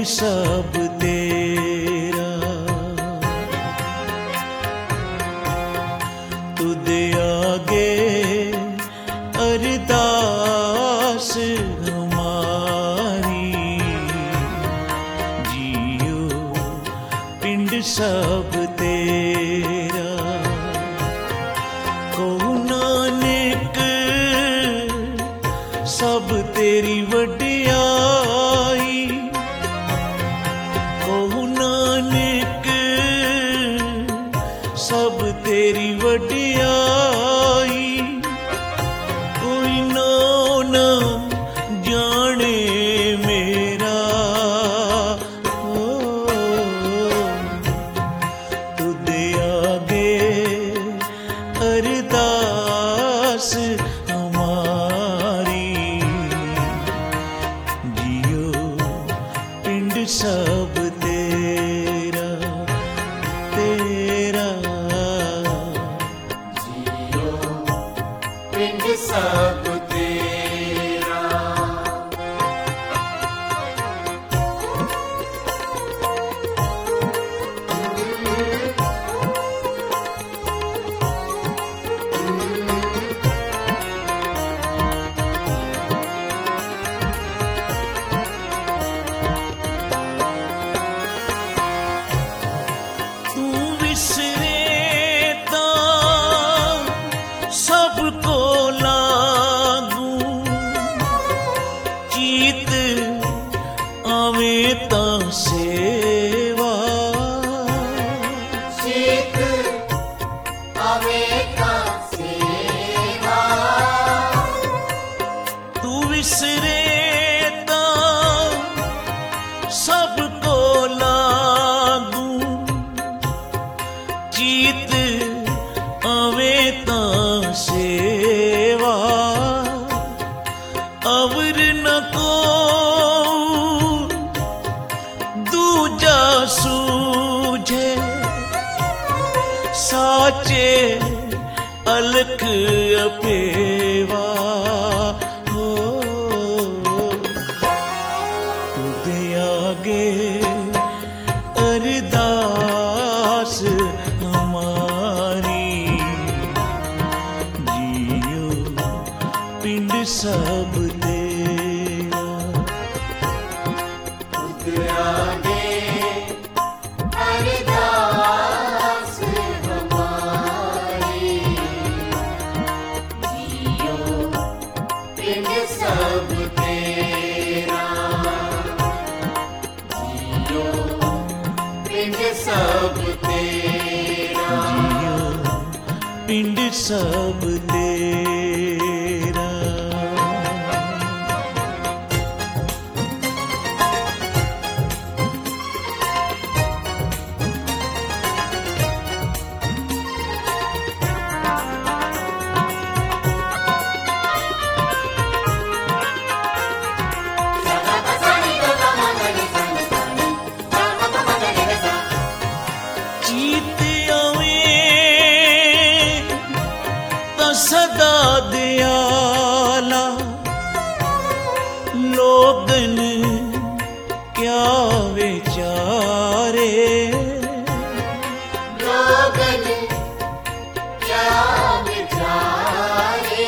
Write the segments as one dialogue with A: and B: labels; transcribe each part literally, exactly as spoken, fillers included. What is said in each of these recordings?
A: सब तेरा, तुदे आगे अरदास हमारी, जियो पिंड सब तेरा। कहू नानक सब तेरी वडियाई, कहू नानक सब तेरी वडियाई, कोई ना ना जाने मेरा, ओ तुदे आगे अरदास हमारी, जियो पिंड सब तेरा तेरा,
B: जियो पिंड सब तेरा।
A: तू विसरे ता सबको लागू, चीत आवे ता सेवा,
B: शीत आवे ता सेवा,
A: तू विसरे ता सबको लागू, चीत आवे ता सेवा, अवर न को दूजा सूझे, साचे अलख अपेवा, हो तुदे आगे अरदास हमारी, जियो पिंड सब तेरा,
B: तुझ आगे अरदास हमारी, जियो पिंड सब तेरा, जियो पिंड सब तेरा।
A: जियो पिंड सब तेरा। चीत आवे ता सदा दयाला, लोगन क्या विचारे,
B: लोगन क्या विचारे,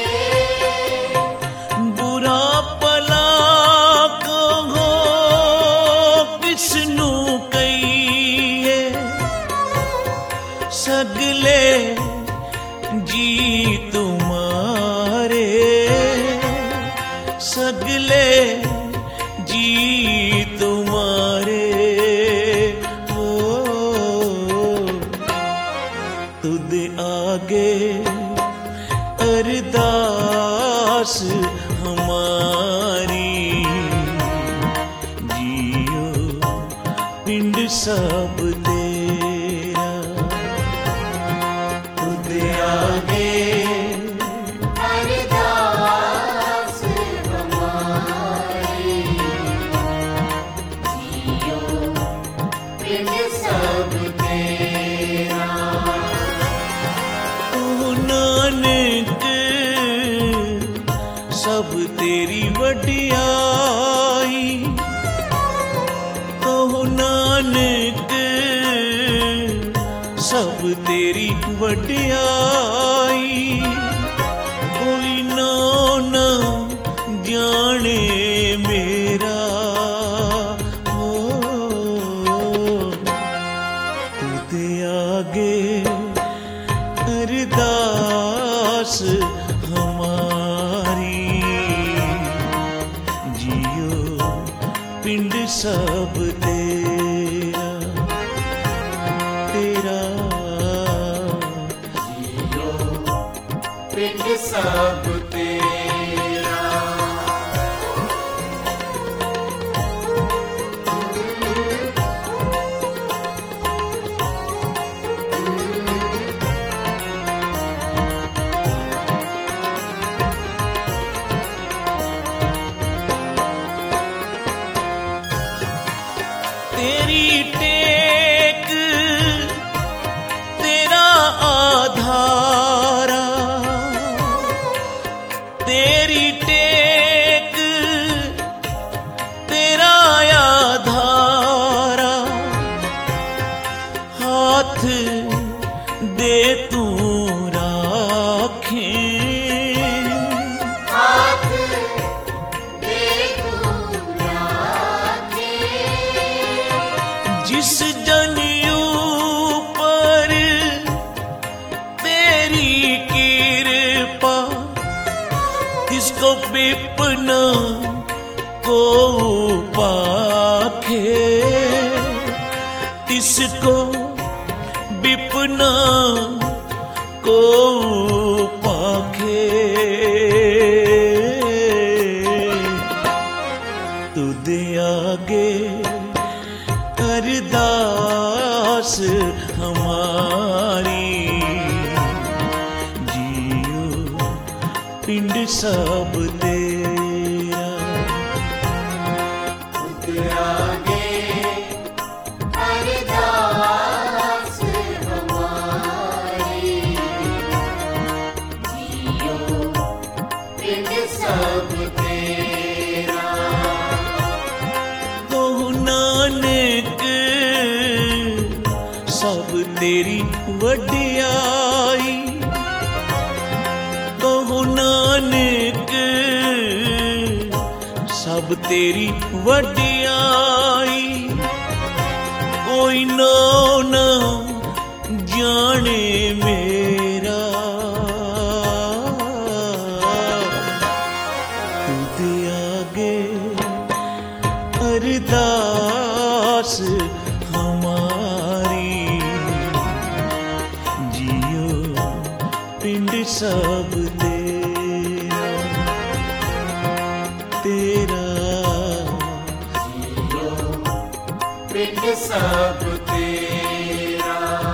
A: बुरा भला कहो किसनू कहिए, सगले जी तुम्हारे, सगले जी तुम्हारे, ओ तुद आगे अरदास हमारी, जियो पिंड सब तेरा, तुद आगे
B: अरदास हमारी, जियो पिंड सब तेरा।
A: ओ नानक सब तेरी वडियाई, तो नानक सब तेरी वड्याई, कोई ना ना जाने मेरा हो, तुझे आगे अरदास हमारी, जियो पिंड सब तेरा तेरा,
B: जियो पिंड सब तेरा।
A: तेरी टेक तेरा आधारा, तेरी टेक तेरा आधारा, हाथ दे तू राखे,
B: हाथ दे तू राखे,
A: जिस जनियू पर तेरी कृपा, तिसको विपना को पाखे, तिसको विपना को पाखे, तुझे आगे अरदास हमारी, जियो पिंड सब तेरा,
B: तुझे आगे अरदास हमारी, जियो पिंड सब तेरा।
A: कहु नानक सब तेरी वड्याई, कहु नानक सब तेरी वड्याई, कोई ना ना जाने मेरा, तुझे आगे अरदास हमारी, जियो पिंड सब तेरा तेरा,
B: जियो पिंड सब तेरा।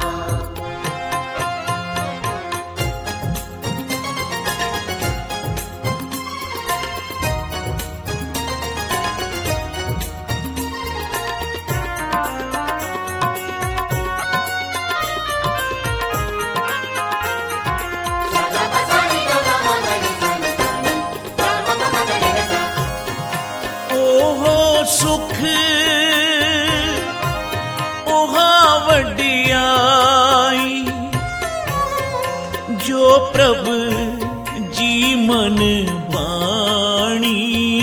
A: ओहो सुख ओहा वड्याई, जो प्रभु जी मन बाणी,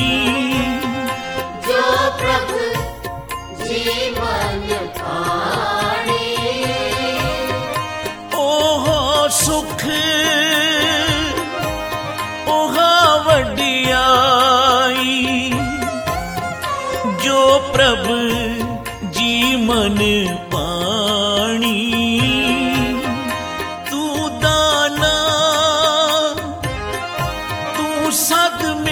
B: जो प्रभु जीवन पाणी,
A: ओहो सुख ओहा वड्याई, जो प्रभु जी मन पाणी, तू दाना तू सद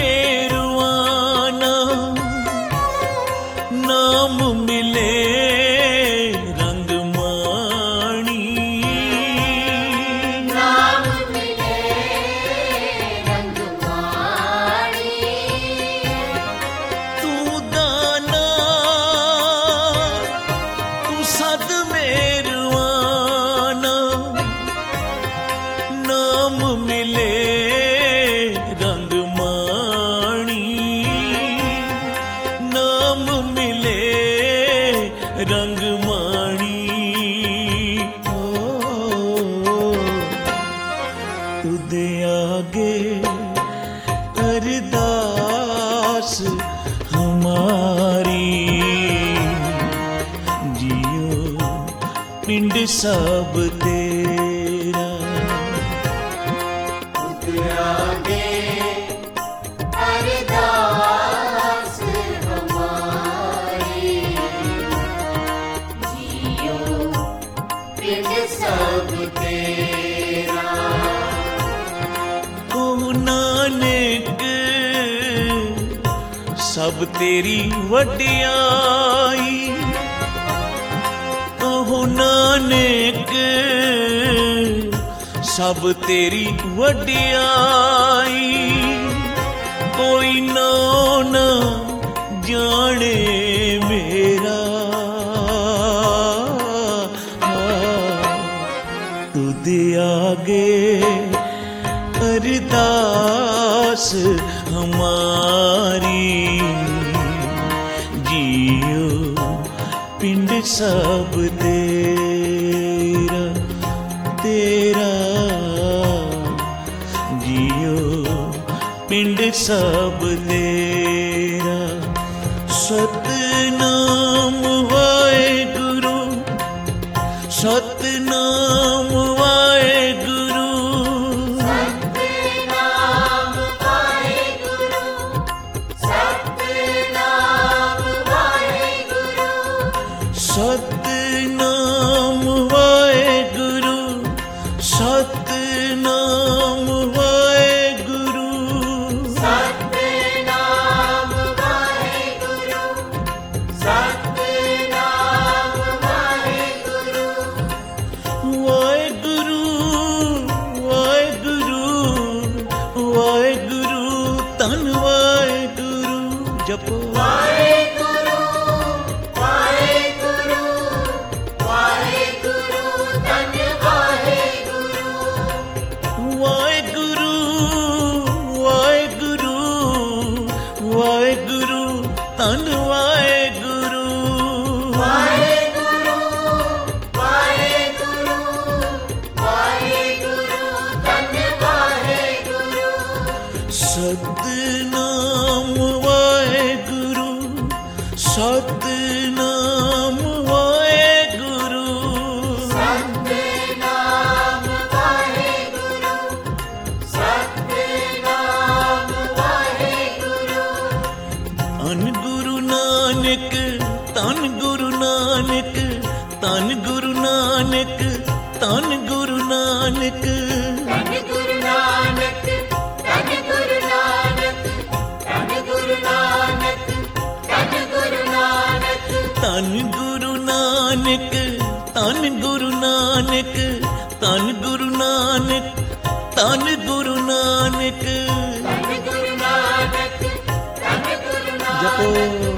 A: अरदास हमारी, जियो पिंड सब तेरा।
B: आगे अरदास हमारी, जियो पिंड सब तेरा।
A: ओ नानक सब तेरी वडियाई, ओ नानक सब तेरी वडियाई, कोई ना ना जाने मेरा। तुझे आगे अरदास हमारी, जियो पिंड सब तेरा तेरा, जियो पिंड सब तेरा। सतनाम वाहेगुरु, सतनाम वाहेगुरु,
B: सतनाम वाहेगुरु, सतनाम वाहेगुरु,
A: सतनाम वाहेगुरु, सतनाम वाहेगुरु,
B: सतनाम वाहेगुरु, सतनाम वाहेगुरु।
A: वाहेगुरु वाहेगुरु वाहेगुरु तन वाहेगुरु जपो।
B: वाहेगुरु वाहेगुरु वाहेगुरु धन वाहेगुरु।
A: वाहेगुरु वाहेगुरु वाहेगुरु तन वाहेगुरु।
B: वाहेगुरु वाहेगुरु वाहेगुरु धन वाहेगुरु।
A: सतनाम वाहेगुरु, सतनाम वाहेगुरु,
B: सतनाम वाहेगुरु, सतनाम वाहेगुरु।
A: धन गुरु नानक, धन गुरु नानक, धन गुरु नानक, धन गुरु नानक,
B: धन गुरु नानक, धन गुरु नानक, धन गुरु नानक, धन गुरु नानक।
A: धन गुरु नानक, धन गुरु नानक, धन गुरु नानक, धन गुरु नानक।
B: धन गुरु नानक, धन गुरु
A: जपो।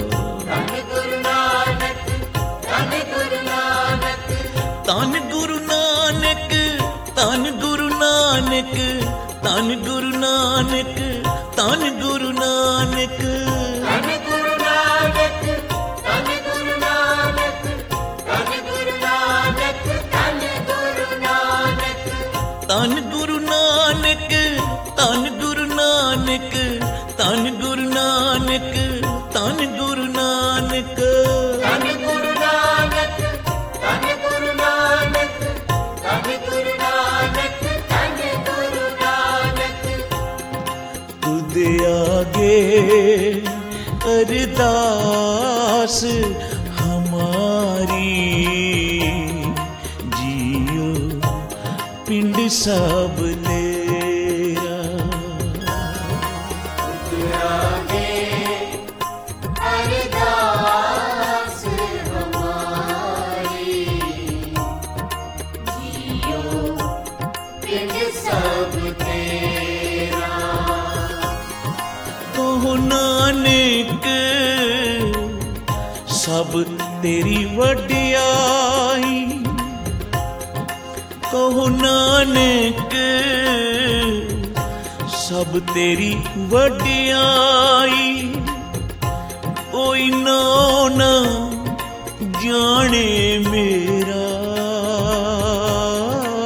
B: नानक, धन गुरु नानक, धन गुरु नानक।
A: धन गुरु नानक, धन गुरु नानक, धन गुरु नानक, धन गुरु नानक।
B: धन गुरु नानक, धन गुरु नानक, धन गुरु नानक, धन गुरु नानक।
A: धन गुरु नानक, धन गुरु नानक, धन गुरु नानक, धन गुरु नानक।
B: धन गुरु नानक, धन गुरु नानक, धन गुरु नानक।
A: तुझे आगे अरदास हमारी, जियो पिंड सब तेरा।
B: आगे अरदास हमारी, जियो पिंड सब तेरा।
A: कहो नानक सब तेरी वडियाई, कहो नानक सब तेरी वडियाई, कोई ना ना जाने मेरा।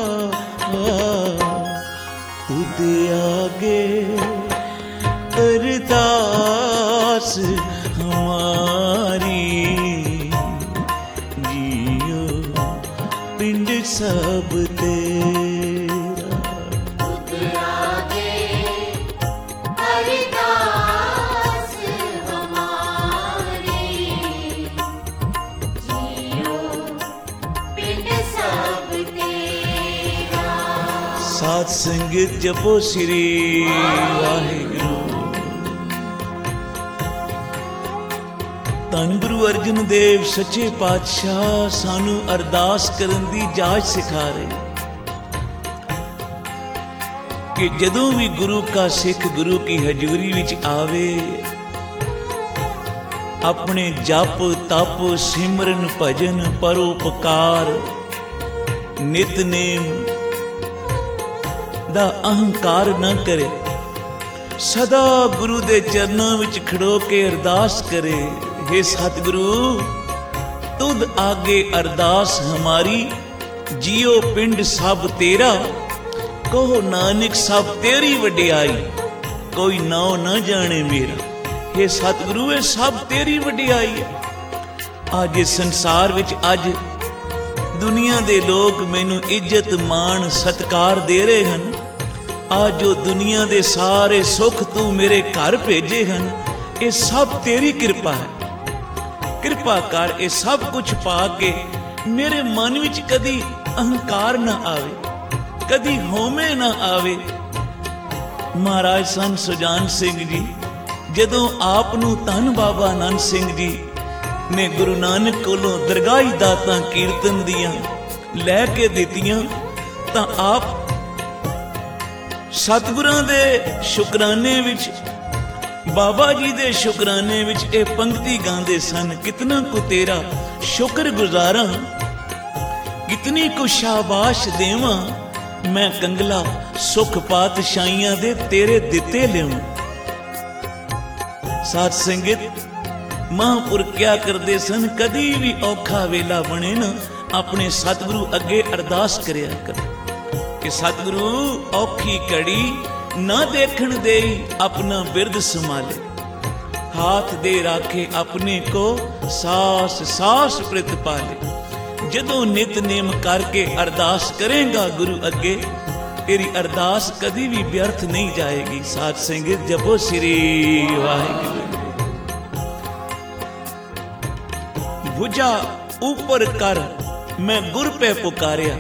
A: तुझे आगे अरदास अरदास हमारी, जियो पिंड सब तेरा।
B: खुद आगे अरदास हमारी, जियो पिंड सब तेरा।
A: साध संगत जपो श्री वाहिगुरु। ਧੰਨ ਗੁਰੂ ਅਰਜਨ ਦੇਵ ਸੱਚੇ ਪਾਤਸ਼ਾਹ ਸਾਨੂੰ ਅਰਦਾਸ ਕਰਨ ਦੀ ਜਾਚ ਸਿਖਾ ਰਹੇ ਕਿ ਜਦੋਂ ਵੀ ਗੁਰੂ ਕਾ ਸਿੱਖ ਗੁਰੂ ਕੀ ਹਜ਼ੂਰੀ ਵਿੱਚ ਆਵੇ, ਆਪਣੇ ਜਪ ਤਪ ਸਿਮਰਨ ਭਜਨ ਪਰਉਪਕਾਰ ਨਿਤਨੇਮ ਦਾ ਅਹੰਕਾਰ ਨਾ ਕਰੇ, ਸਦਾ ਗੁਰੂ ਦੇ ਚਰਨਾਂ ਵਿੱਚ ਖੜੋ ਕੇ ਅਰਦਾਸ ਕਰੇ, हे सतगुरु तुद आगे अरदास हमारी, जियो पिंड सब तेरा। कहो नानक सब तेरी वडियाई, कोई नाव न जाने मेरा। हे सतगुरु ये सब तेरी वडियाई है। आज इस संसार विच अज दुनिया दे लोग मैनू इज्जत मान सत्कार दे रहे हैं। आज जो दुनिया दे सारे सुख तू मेरे घर भेजे हैं, ये सब तेरी कृपा है। ਕਿਰਪਾ ਕਰ ਇਹ ਸਭ ਕੁਝ ਪਾ ਕੇ ਮੇਰੇ ਮਨ ਵਿੱਚ ਕਦੀ ਅਹੰਕਾਰ ਨਾ ਆਵੇ, ਕਦੀ ਹਉਮੈ ਨਾ ਆਵੇ। ਮਹਾਰਾਜ ਸੰਤ ਸੁਜਾਨ ਸਿੰਘ ਜੀ ਜਦੋਂ ਆਪ ਨੂੰ ਧੰਨ ਬਾਬਾ ਆਨੰਦ ਸਿੰਘ ਜੀ ਨੇ ਗੁਰੂ ਨਾਨਕ ਕੋਲੋਂ ਦਰਗਾਹੀ ਦਾਤਾਂ ਕੀਰਤਨ ਦੀਆਂ ਲੈ ਕੇ ਦਿੱਤੀਆਂ, ਤਾਂ ਆਪ ਸਤਿਗੁਰਾਂ ਦੇ ਸ਼ੁਕਰਾਨੇ ਵਿੱਚ, बाबा जी दे शुकराने विच ए पंक्ति गांदे सन। कितना को तेरा शुक्र गुजारा, कितनी को शाबाश देवा, मैं कंगला सुख पातशाहियां दे तेरे दिते लिया। साध संगत महापुर क्या करते सन, कदी भी औखा वेला बने ना अपने सतगुरु अगे अरदास करया कर कि सतगुरु औखी कड़ी ना देखण दे अपना बिरद संभाले, हाथ दे राखे अपने को सास सास प्रित पाले। जदों नितनेम करके अरदास करेगा गुरु अगे, तेरी अरदास कदी भी व्यर्थ नहीं जाएगी। साध संगत जपो श्री वाहिगुरु। भुजा ऊपर कर मैं गुर पे पुकारिया।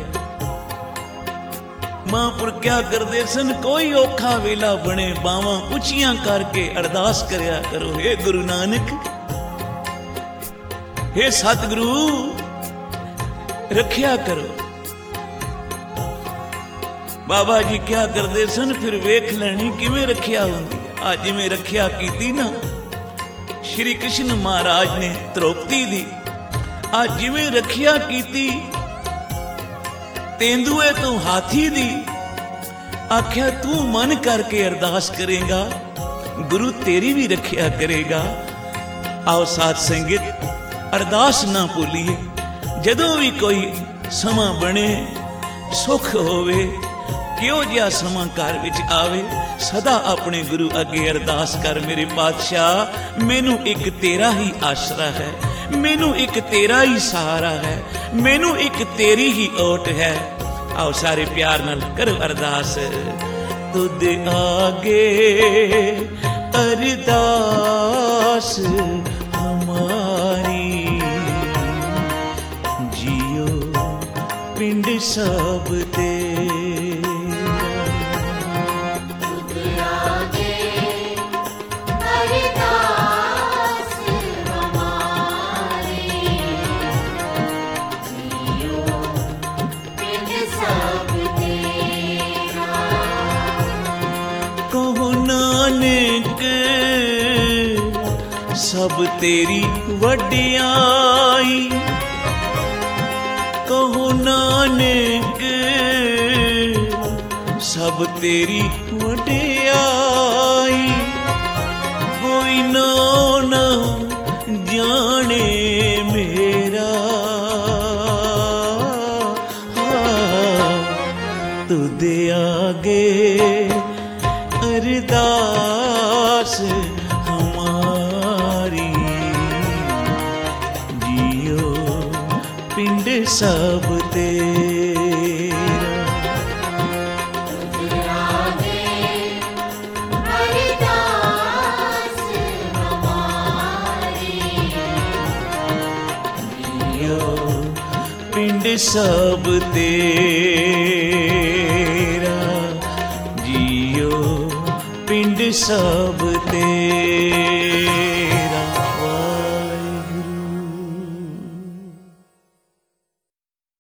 A: महापुर क्या करते सन, कोई औखा वेला बने बावां उचियां करके अरदास करया करो। हे गुरु नानक, हे सतगुरु रखिया करो। बाबा जी क्या करते सन, फिर वेख लेनी किवें रखिया होंदी। आज जिवें रखिया कीती ना श्री कृष्ण महाराज ने द्रौपदी दी, आज जिवें रखिया कीती तेंदुए तो हाथी दी, आख्या तू मन करके अरदास करेगा, गुरु तेरी भी रखिया करेगा। आओ साध संगत अरदास ना भूलिए। जदों भी कोई समा बने, सुख होवे, क्यों जिहा समा घर विच आवे, सदा अपने गुरु अगे अरदास कर, मेरे पातशाह मैनू एक तेरा ही आसरा है, मैनू एक तेरा ही सहारा है, मैनू एक तेरी ही ओट है। आओ सारे प्यार नाल करो अरदास। तुद आगे अरदास हमारी, जियो पिंड सब तेरा।
B: खुद आगे अरदास हमारी, जियो पिंड सब तेरा।
A: कहो नानक सब तेरी वडियाई, कहो नानक सब तेरी वडियाई। कोई नाम न जाने मेरा, तुद आगे अरदास सब तेरा।
B: तुझ आगे अरदास हमारी,
A: जियो पिंड सब तेरा, जियो पिंड सब तेरा।